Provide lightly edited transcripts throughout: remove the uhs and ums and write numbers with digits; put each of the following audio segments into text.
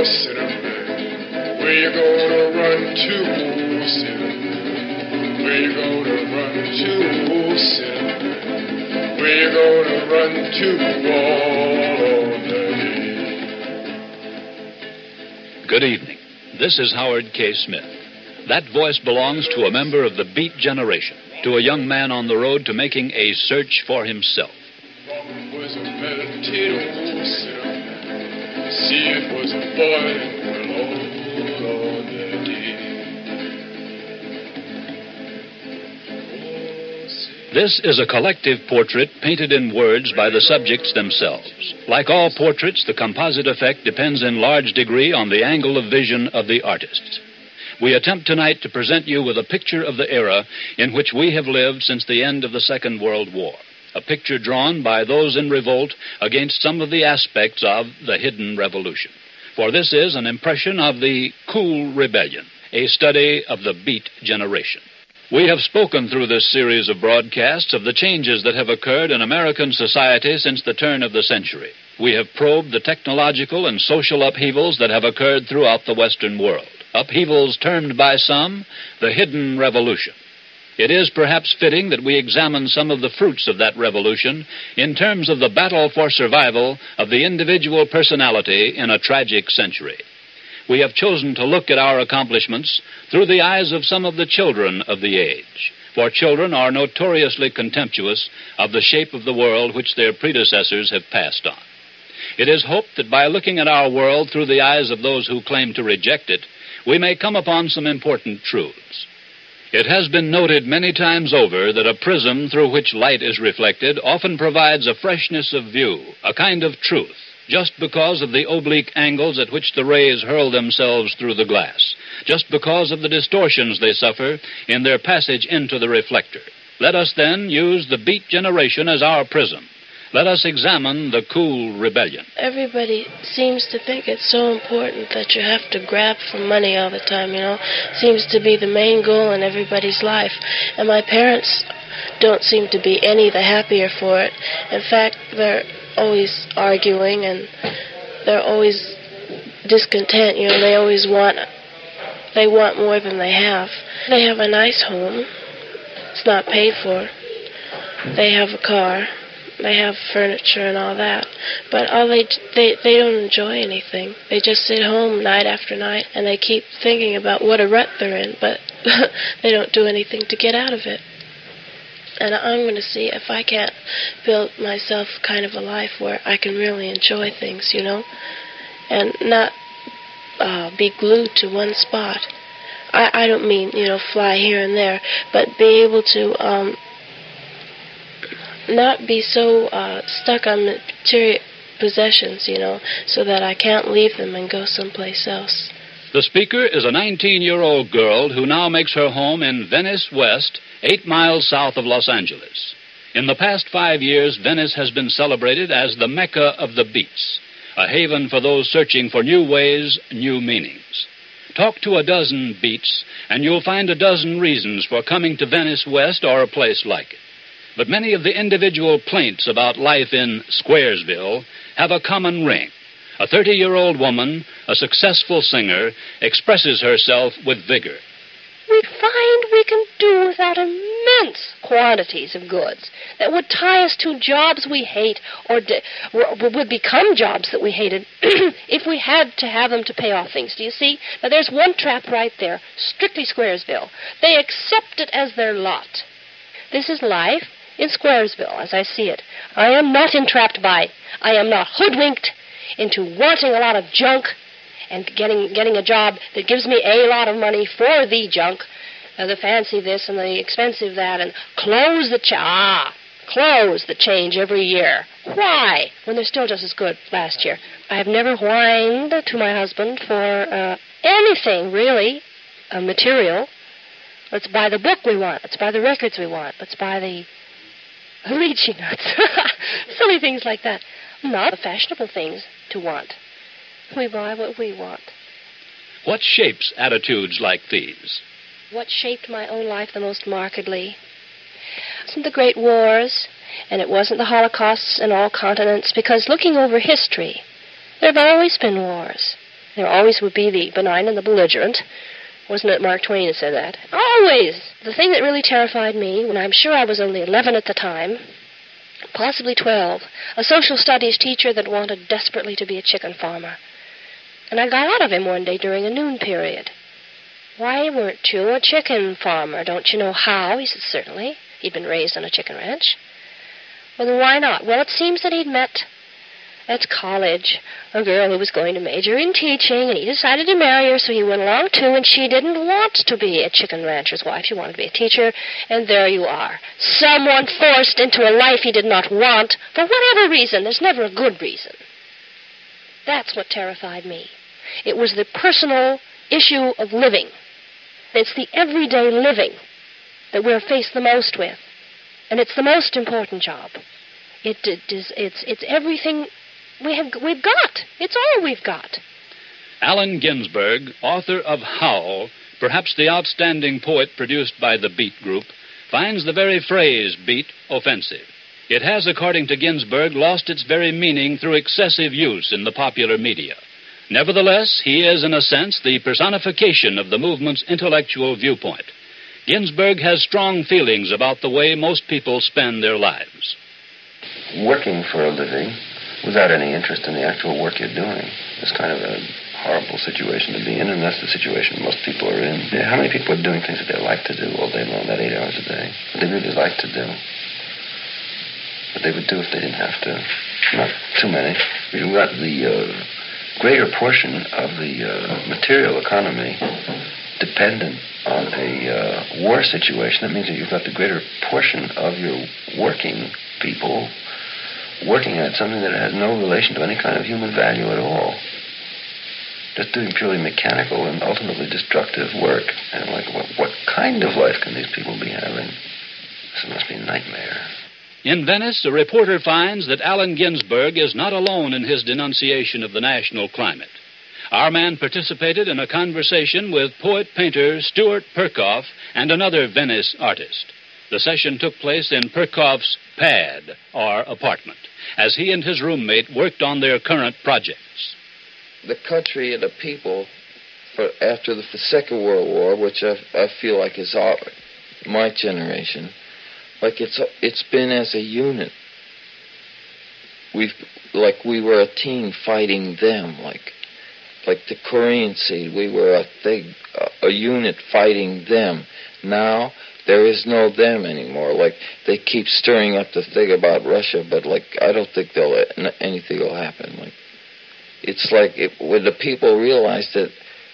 Cinnamon? Where you gonna run to, Cinnamon? Where you gonna run to, Cinnamon? Where you gonna run to all day? Good evening. This is Howard K. Smith. That voice belongs to a member of the Beat Generation, to a young man on the road to making a search for himself. Was a potato, Cinnamon. See, it was a boy all the day. This is a collective portrait painted in words by the subjects themselves. Like all portraits, the composite effect depends in large degree on the angle of vision of the artists. We attempt tonight to present you with a picture of the era in which we have lived since the end of the Second World War. A picture drawn by those in revolt against some of the aspects of the hidden revolution. For this is an impression of the cool rebellion, a study of the Beat Generation. We have spoken through this series of broadcasts of the changes that have occurred in American society since the turn of the century. We have probed the technological and social upheavals that have occurred throughout the Western world. Upheavals termed by some the hidden revolution. It is perhaps fitting that we examine some of the fruits of that revolution in terms of the battle for survival of the individual personality in a tragic century. We have chosen to look at our accomplishments through the eyes of some of the children of the age, for children are notoriously contemptuous of the shape of the world which their predecessors have passed on. It is hoped that by looking at our world through the eyes of those who claim to reject it, we may come upon some important truths. It has been noted many times over that a prism through which light is reflected often provides a freshness of view, a kind of truth, just because of the oblique angles at which the rays hurl themselves through the glass, just because of the distortions they suffer in their passage into the reflector. Let us then use the Beat Generation as our prism. Let us examine the cool rebellion. Everybody seems to think it's so important that you have to grab for money all the time, Seems to be the main goal in everybody's life. And my parents don't seem to be any the happier for it. In fact, they're always arguing and they're always discontent. They always want more than they have. They have a nice home. It's not paid for. They have a car. They have furniture and all that. But they don't enjoy anything. They just sit home night after night and they keep thinking about what a rut they're in, but they don't do anything to get out of it. And I'm going to see if I can't build myself kind of a life where I can really enjoy things, and not be glued to one spot. I don't mean, fly here and there, but be able to not be so stuck on material possessions, so that I can't leave them and go someplace else. The speaker is a 19-year-old girl who now makes her home in Venice West, 8 miles south of Los Angeles. In the past 5 years, Venice has been celebrated as the Mecca of the Beats, a haven for those searching for new ways, new meanings. Talk to a dozen beats, and you'll find a dozen reasons for coming to Venice West or a place like it. But many of the individual plaints about life in Squaresville have a common ring. A 30-year-old woman, a successful singer, expresses herself with vigor. We find we can do without immense quantities of goods that would tie us to jobs we hate or would become jobs that we hated if we had to have them to pay off things. Do you see? Now, there's one trap right there, strictly Squaresville. They accept it as their lot. This is life in Squaresville, as I see it. I am not entrapped by, I am not hoodwinked into wanting a lot of junk and getting a job that gives me a lot of money for the junk, the fancy this and the expensive that, and close the change every year. Why? When they're still just as good last year. I have never whined to my husband for anything, really, material. Let's buy the book we want. Let's buy the records we want. Let's buy the lychee nuts. Silly things like that. Not the fashionable things to want. We buy what we want. What shapes attitudes like these? What shaped my own life the most markedly? It wasn't the great wars, and it wasn't the Holocausts in all continents, because looking over history, there have always been wars. There always would be the benign and the belligerent. Wasn't it Mark Twain that said that? Always! The thing that really terrified me, when I'm sure I was only 11 at the time, possibly 12, a social studies teacher that wanted desperately to be a chicken farmer. And I got out of him one day during a noon period. "Why weren't you a chicken farmer? Don't you know how?" He said, "Certainly." He'd been raised on a chicken ranch. "Well, then why not?" "Well, it seems that he'd met at college a girl who was going to major in teaching, and he decided to marry her, so he went along too, and she didn't want to be a chicken rancher's wife. She wanted to be a teacher, and there you are. Someone forced into a life he did not want, for whatever reason. There's never a good reason. That's what terrified me. It was the personal issue of living. It's the everyday living that we're faced the most with, and it's the most important job. It's everything we've got. It's all we've got. Allen Ginsberg, author of Howl, perhaps the outstanding poet produced by the Beat Group, finds the very phrase beat offensive. It has, according to Ginsberg, lost its very meaning through excessive use in the popular media. Nevertheless, he is, in a sense, the personification of the movement's intellectual viewpoint. Ginsberg has strong feelings about the way most people spend their lives. Working for a living without any interest in the actual work you're doing is kind of a horrible situation to be in, and that's the situation most people are in. How many people are doing things that they like to do all day long, that 8 hours a day, that they really like to do, but they would do if they didn't have to? Not too many. You've got the greater portion of the material economy dependent on a war situation. That means that you've got the greater portion of your working people working at something that has no relation to any kind of human value at all. Just doing purely mechanical and ultimately destructive work. And like, what kind of life can these people be having? This must be a nightmare. In Venice, a reporter finds that Allen Ginsberg is not alone in his denunciation of the national climate. Our man participated in a conversation with poet-painter Stuart Perkoff and another Venice artist. The session took place in Perkoff's pad, or apartment, as he and his roommate worked on their current projects. The country and the people, after the Second World War, which I feel like is my generation, like it's been as a unit. We were a team fighting them, like the Korean Sea. We were a unit fighting them. Now there is no them anymore. Like, they keep stirring up the thing about Russia, but I don't think anything will happen. Like, it's like when the people realize that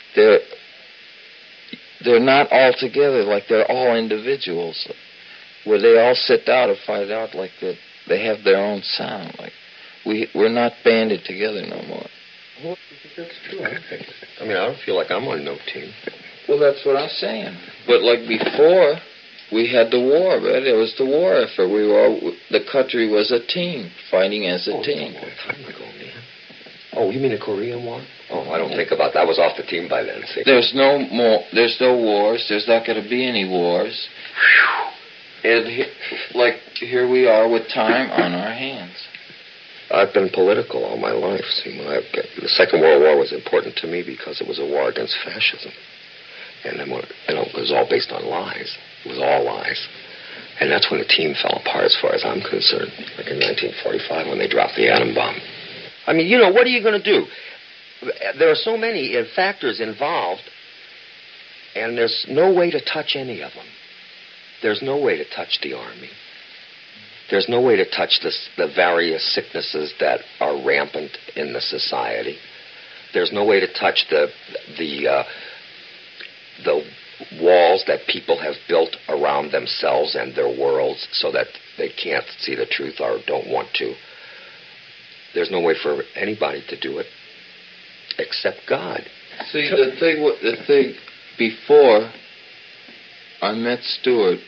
they're not all together, like they're all individuals, where they all sit down and find out like that they have their own sound. Like, we're not banded together no more. Well, that's true. I mean, I don't feel like I'm on no team. Well, that's what I'm saying. But like before, we had the war, right? It was the war effort. The country was a team, fighting as a team. A long time ago, man. Oh, you mean the Korean War? Oh, I don't think about that. I was off the team by then, see? There's no wars. There's not going to be any wars. And here we are with time on our hands. I've been political all my life. See, the Second World War was important to me because it was a war against fascism. And then, it was all based on lies. It was all lies. And that's when the team fell apart as far as I'm concerned, like in 1945 when they dropped the atom bomb. I mean, what are you going to do? There are so many factors involved, and there's no way to touch any of them. There's no way to touch the Army. There's no way to touch the various sicknesses that are rampant in the society. There's no way to touch the walls that people have built around themselves and their worlds so that they can't see the truth or don't want to. There's no way for anybody to do it except God. See, the thing before I met Stuart,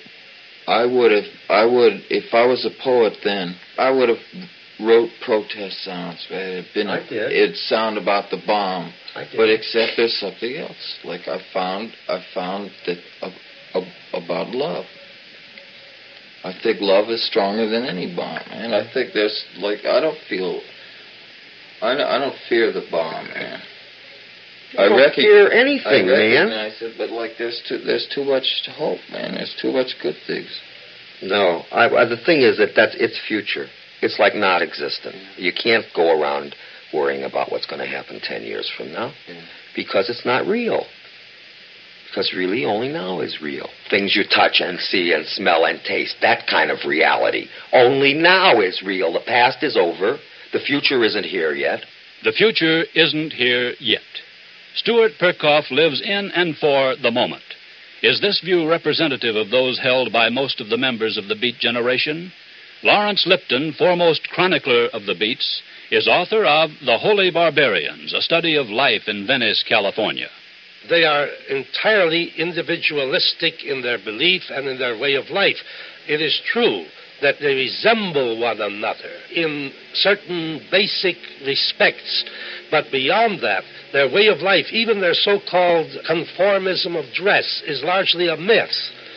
if I was a poet then, I would have wrote protest sounds. Right? It'd sound about the bomb. But except there's something else. Like I found that about love. I think love is stronger than any bomb, and I think there's I don't fear the bomb, man. I don't fear anything, man. recognize it, but like there's too much hope, man. There's too much good things. No, the thing is that it's future. It's like not existent. You can't go around worrying about what's going to happen 10 years from now because it's not real. Because really, only now is real. Things you touch and see and smell and taste, that kind of reality. Only now is real. The past is over. The future isn't here yet. The future isn't here yet. Stuart Perkoff lives in and for the moment. Is this view representative of those held by most of the members of the Beat generation? Lawrence Lipton, foremost chronicler of the Beats, is author of The Holy Barbarians, a study of life in Venice, California. They are entirely individualistic in their belief and in their way of life. It is true that they resemble one another in certain basic respects, but beyond that, their way of life, even their so-called conformism of dress, is largely a myth.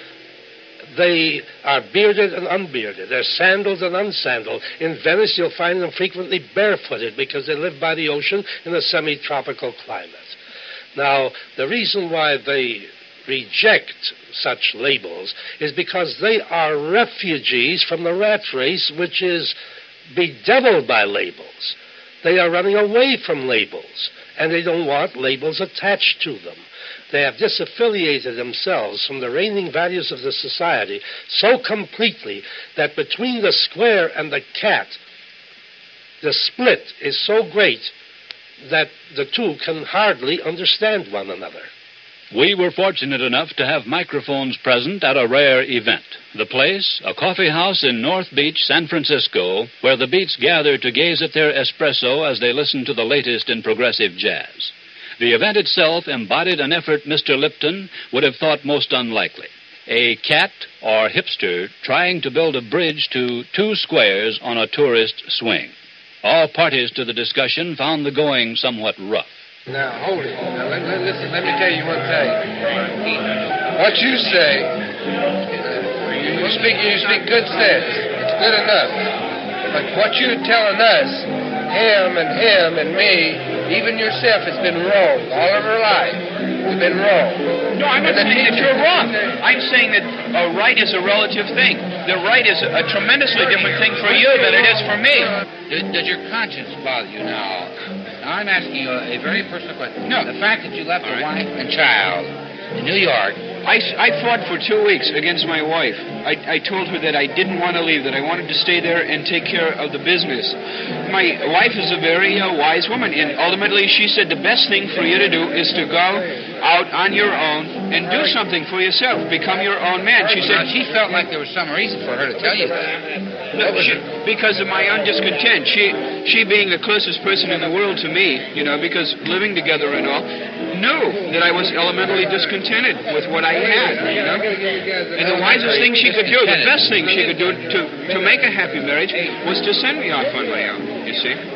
They are bearded and unbearded. They're sandaled and unsandaled. In Venice, you'll find them frequently barefooted because they live by the ocean in a semi-tropical climate. Now, the reason why they reject such labels is because they are refugees from the rat race, which is bedeviled by labels. They are running away from labels, and they don't want labels attached to them. They have disaffiliated themselves from the reigning values of the society so completely that between the square and the cat, the split is so great that the two can hardly understand one another. We were fortunate enough to have microphones present at a rare event. The place, a coffee house in North Beach, San Francisco, where the Beats gather to gaze at their espresso as they listen to the latest in progressive jazz. The event itself embodied an effort Mr. Lipton would have thought most unlikely. A cat or hipster trying to build a bridge to two squares on a tourist swing. All parties to the discussion found the going somewhat rough. Now, hold it. Now, listen, let me tell you one thing. What you say, you speak good sense. It's good enough. But what you're telling us, him and me, even yourself, has been wrong all of our life. It's been wrong. No, I'm not saying that you're wrong. I'm saying that a right is a relative thing. The right is a tremendously different thing for you than it is for me. Does your conscience bother you now? Now, I'm asking you a very personal question. No. The fact that you left a wife and child in New York. I fought for 2 weeks against my wife. I told her that I didn't want to leave, that I wanted to stay there and take care of the business. My wife is a very wise woman, and ultimately she said the best thing for you to do is to go out on your own and do something for yourself. Become your own man. She said she felt like there was some reason for her to tell you that. No, because of my own discontent. She being the closest person in the world to me, because living together and all, knew that I was elementally discontented with what I had, And the wisest thing she could do, the best thing she could do to make a happy marriage was to send me off on my own, you see.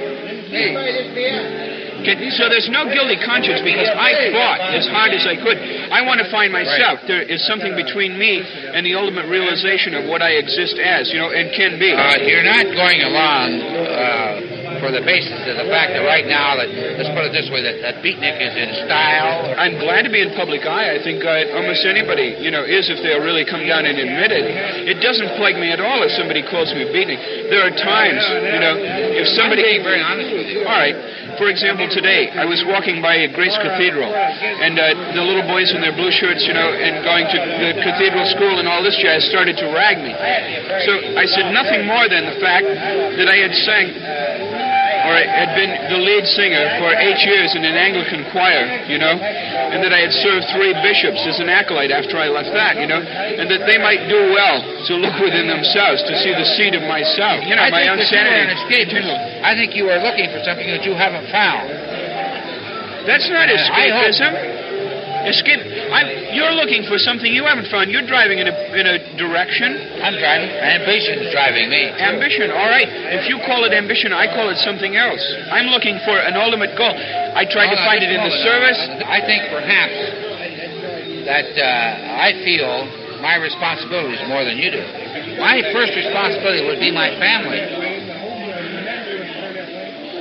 So there's no guilty conscience because I fought as hard as I could. I want to find myself. There is something between me and the ultimate realization of what I exist as, and can be. You're not going along for the basis of the fact that right now, let's put it this way, that beatnik is in style. I'm glad to be in public eye. I think almost anybody, is if they'll really come down and admit it. It doesn't plague me at all if somebody calls me beatnik. There are times, if somebody... I'm being very honest with you. All right. For example, today, I was walking by Grace Cathedral, and the little boys in their blue shirts, and going to the cathedral school and all this jazz started to rag me. So I said nothing more than the fact that I had sang, or I had been the lead singer for 8 years in an Anglican choir, and that I had served 3 bishops as an acolyte after I left that, and that they might do well to look within themselves to see the seed of myself, my own sanity. I think you are looking for something that you haven't found. That's not escapism. You're looking for something you haven't found. You're driving in a direction. I'm driving. Ambition is driving me. Ambition, all right. If you call it ambition, I call it something else. I'm looking for an ultimate goal. I tried to find it in the service. I think perhaps that I feel my responsibility is more than you do. My first responsibility would be my family.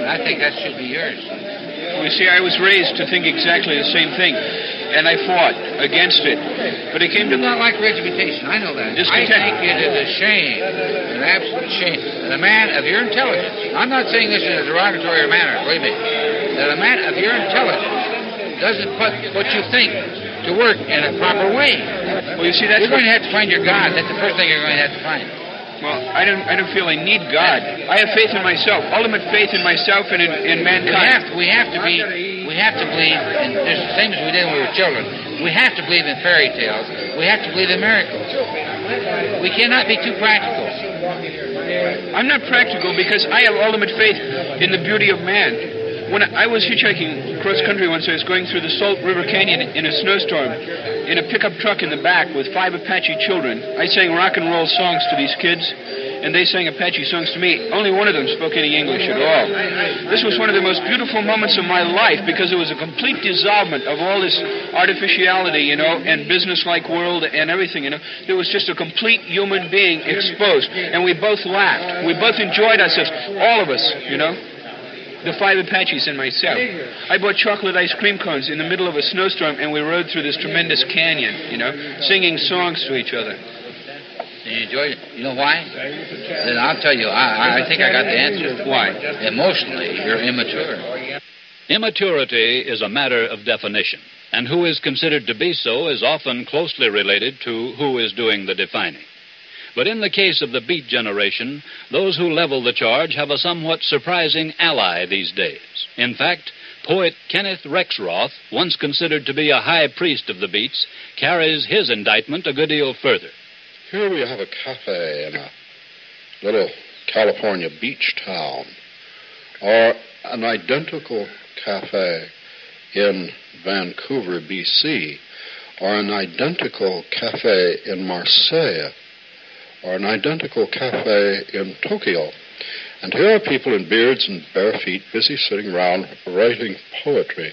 and I think that should be yours. You see, I was raised to think exactly the same thing, and I fought against it. But it came to... You do not like regimentation, I know that. Discontent. I think it is a shame, an absolute shame, that a man of your intelligence, I'm not saying this in a derogatory manner, believe me, that a man of your intelligence doesn't put what you think to work in a proper way. Well, you see, that's... You're going to have to find your God. That's the first thing you're going to have to find. Well, I don't feel I need God. I have faith in myself, ultimate faith in myself and in mankind. We have to believe, and there's the same as we did when we were children. We have to believe in fairy tales. We have to believe in miracles. We cannot be too practical. I'm not practical because I have ultimate faith in the beauty of man. When I was hitchhiking cross country once, I was going through the Salt River Canyon in a snowstorm in a pickup truck in the back with 5 Apache children. I sang rock and roll songs to these kids, and they sang Apache songs to me. Only one of them spoke any English at all. This was one of the most beautiful moments of my life because it was a complete dissolvement of all this artificiality, and business-like world and everything, There was just a complete human being exposed, and we both laughed. We both enjoyed ourselves, all of us, The 5 Apaches and myself. I bought chocolate ice cream cones in the middle of a snowstorm, and we rode through this tremendous canyon, singing songs to each other. You enjoyed it? You know why? Then I'll tell you, I think I got the answer. Why? Emotionally, you're immature. Immaturity is a matter of definition, and who is considered to be so is often closely related to who is doing the defining. But in the case of the Beat Generation, those who level the charge have a somewhat surprising ally these days. In fact, poet Kenneth Rexroth, once considered to be a high priest of the Beats, carries his indictment a good deal further. Here we have a cafe in a little California beach town, or an identical cafe in Vancouver, B.C., or an identical cafe in Marseille, or an identical cafe in Tokyo. And here are people in beards and bare feet busy sitting around writing poetry.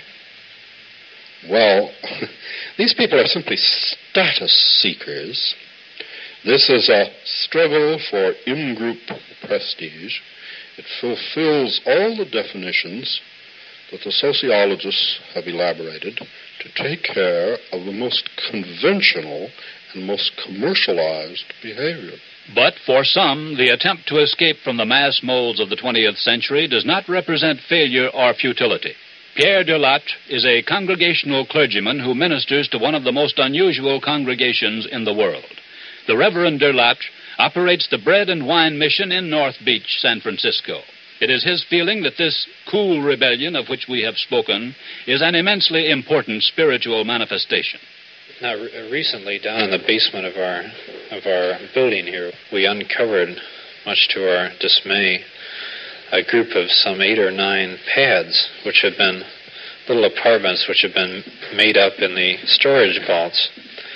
Well, these people are simply status seekers. This is a struggle for in-group prestige. It fulfills all the definitions that the sociologists have elaborated to take care of the most conventional and most commercialized behavior. But for some, the attempt to escape from the mass molds of the 20th century does not represent failure or futility. Pierre Delatre is a congregational clergyman who ministers to one of the most unusual congregations in the world. The Reverend Delatre operates the Bread and Wine Mission in North Beach, San Francisco. It is his feeling that this cool rebellion of which we have spoken is an immensely important spiritual manifestation. Now, recently, down in the basement of our building here, we uncovered, much to our dismay, a group of some 8 or 9 pads, which had been little apartments which had been made up in the storage vaults.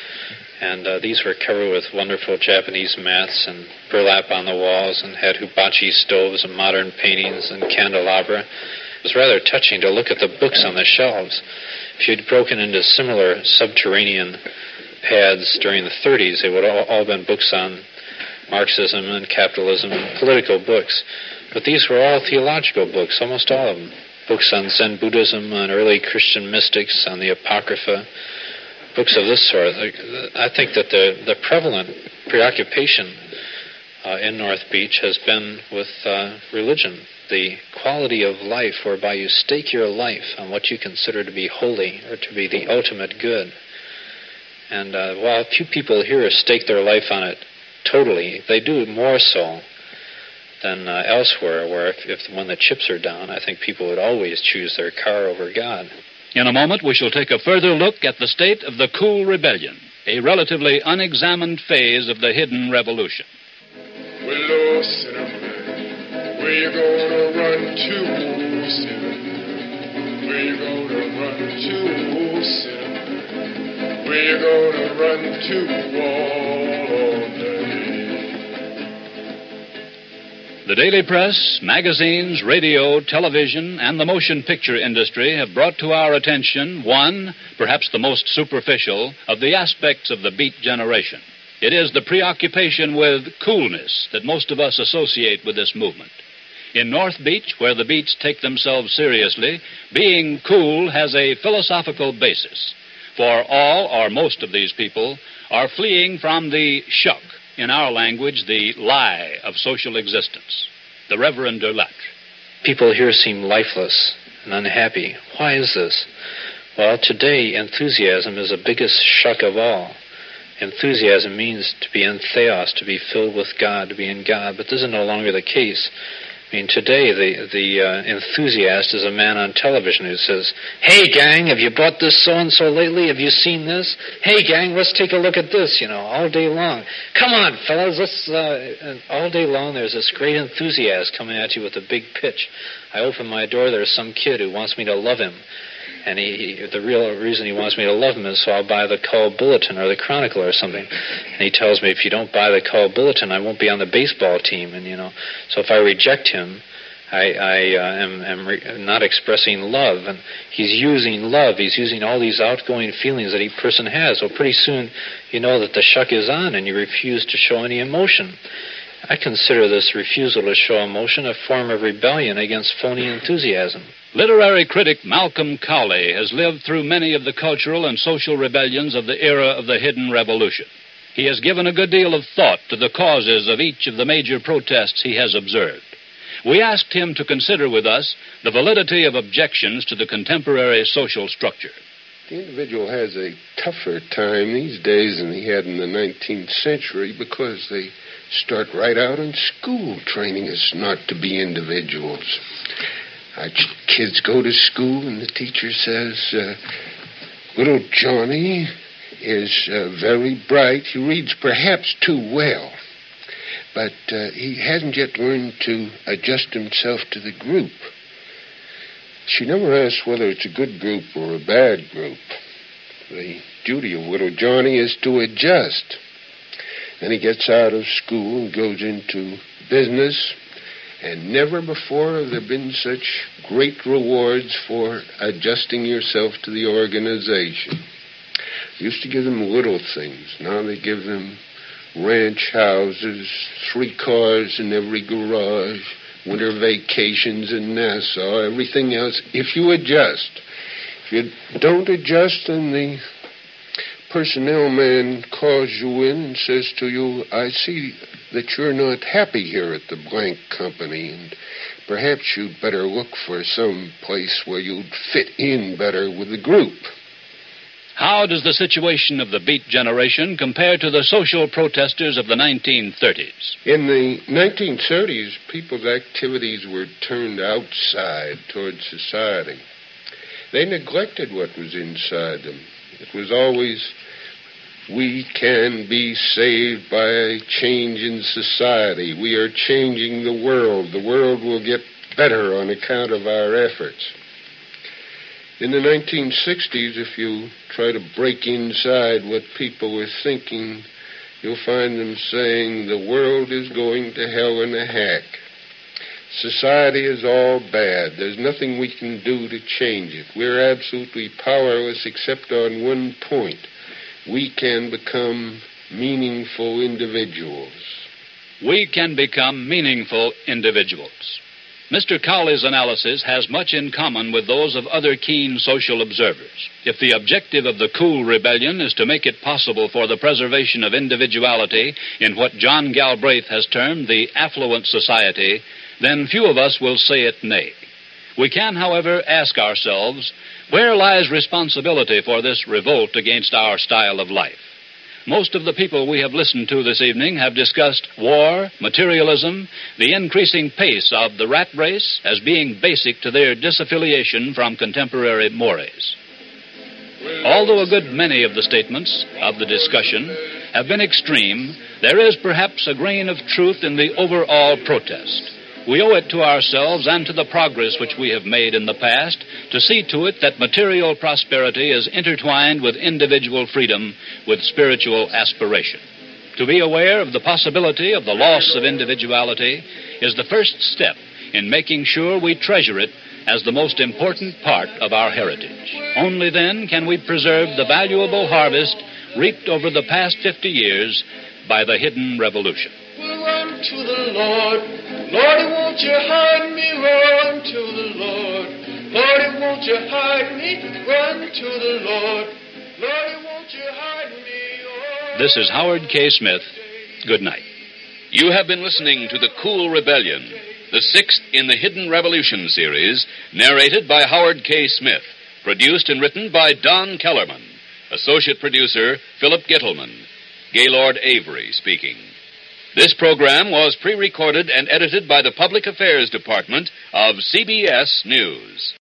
And these were covered with wonderful Japanese mats and burlap on the walls and had hibachi stoves and modern paintings and candelabra. It was rather touching to look at the books on the shelves. If you'd broken into similar subterranean pads during the 30s, they would all been books on Marxism and capitalism and political books. But these were all theological books, almost all of them. Books on Zen Buddhism, on early Christian mystics, on the Apocrypha, books of this sort. I think that the prevalent preoccupation in North Beach has been with religion. The quality of life whereby you stake your life on what you consider to be holy or to be the ultimate good. And while few people here stake their life on it totally, they do more so than elsewhere, where when the chips are down, I think people would always choose their car over God. In a moment, we shall take a further look at the state of the cool rebellion, a relatively unexamined phase of the hidden revolution. Willow, cinnamon, where you gonna run to, cinnamon? Where you gonna run to, cinnamon? Where you gonna run to all day? The daily press, magazines, radio, television, and the motion picture industry have brought to our attention one, perhaps the most superficial, of the aspects of the Beat Generation. It is the preoccupation with coolness that most of us associate with this movement. In North Beach, where the Beats take themselves seriously, being cool has a philosophical basis. For all or most of these people are fleeing from the shuck, in our language, the lie of social existence. The Reverend de Lattre. People here seem lifeless and unhappy. Why is this? Well, today, enthusiasm is the biggest shuck of all. Enthusiasm means to be in theos, to be filled with God, to be in God, but this is no longer the case. I mean, today the enthusiast is a man on television who says, "Hey, gang, have you bought this so-and-so lately? Have you seen this? Hey, gang, let's take a look at this," all day long. Come on, fellas, let's... And all day long there's this great enthusiast coming at you with a big pitch. I open my door, there's some kid who wants me to love him. And the real reason he wants me to love him is so I'll buy the Call Bulletin or the Chronicle or something. And he tells me, if you don't buy the Call Bulletin, I won't be on the baseball team. And, so if I reject him, I am not expressing love. And he's using love. He's using all these outgoing feelings that each person has. So pretty soon you know that the shuck is on and you refuse to show any emotion. I consider this refusal to show emotion a form of rebellion against phony enthusiasm. Literary critic Malcolm Cowley has lived through many of the cultural and social rebellions of the era of the hidden revolution. He has given a good deal of thought to the causes of each of the major protests he has observed. We asked him to consider with us the validity of objections to the contemporary social structure. The individual has a tougher time these days than he had in the 19th century because they start right out in school training us not to be individuals. Our kids go to school and the teacher says, little Johnny is very bright. He reads perhaps too well, but he hasn't yet learned to adjust himself to the group. She never asks whether it's a good group or a bad group. The duty of little Johnny is to adjust. Then he gets out of school and goes into business, and never before have there been such great rewards for adjusting yourself to the organization. They used to give them little things. Now they give them ranch houses, 3 cars in every garage, winter vacations in Nassau, everything else, if you adjust. If you don't adjust, then the personnel man calls you in and says to you, I see that you're not happy here at the blank company, and perhaps you'd better look for some place where you'd fit in better with the group. How does the situation of the Beat generation compare to the social protesters of the 1930s? In the 1930s, people's activities were turned outside towards society. They neglected what was inside them. It was always, we can be saved by a change in society. We are changing the world. The world will get better on account of our efforts. In the 1960s, if you try to break inside what people were thinking, you'll find them saying the world is going to hell in a hack. Society is all bad. There's nothing we can do to change it. We're absolutely powerless except on one point. We can become meaningful individuals. We can become meaningful individuals. Mr. Cowley's analysis has much in common with those of other keen social observers. If the objective of the cool rebellion is to make it possible for the preservation of individuality in what John Galbraith has termed the affluent society, then few of us will say it nay. We can, however, ask ourselves, where lies responsibility for this revolt against our style of life? Most of the people we have listened to this evening have discussed war, materialism, the increasing pace of the rat race as being basic to their disaffiliation from contemporary mores. Although a good many of the statements of the discussion have been extreme, there is perhaps a grain of truth in the overall protest. We owe it to ourselves and to the progress which we have made in the past to see to it that material prosperity is intertwined with individual freedom, with spiritual aspiration. To be aware of the possibility of the loss of individuality is the first step in making sure we treasure it as the most important part of our heritage. Only then can we preserve the valuable harvest reaped over the past 50 years by the hidden revolution. We'll run to the Lord. Lordy, won't you hide me? Run to the Lord. Lordy, won't you hide me? Run to the Lord. Lordy, won't you hide me? Oh. This is Howard K. Smith. Good night. You have been listening to The Cool Rebellion, the sixth in the Hidden Revolution series, narrated by Howard K. Smith, produced and written by Don Kellerman, associate producer Philip Gittleman, Gaylord Avery speaking. This program was pre-recorded and edited by the Public Affairs Department of CBS News.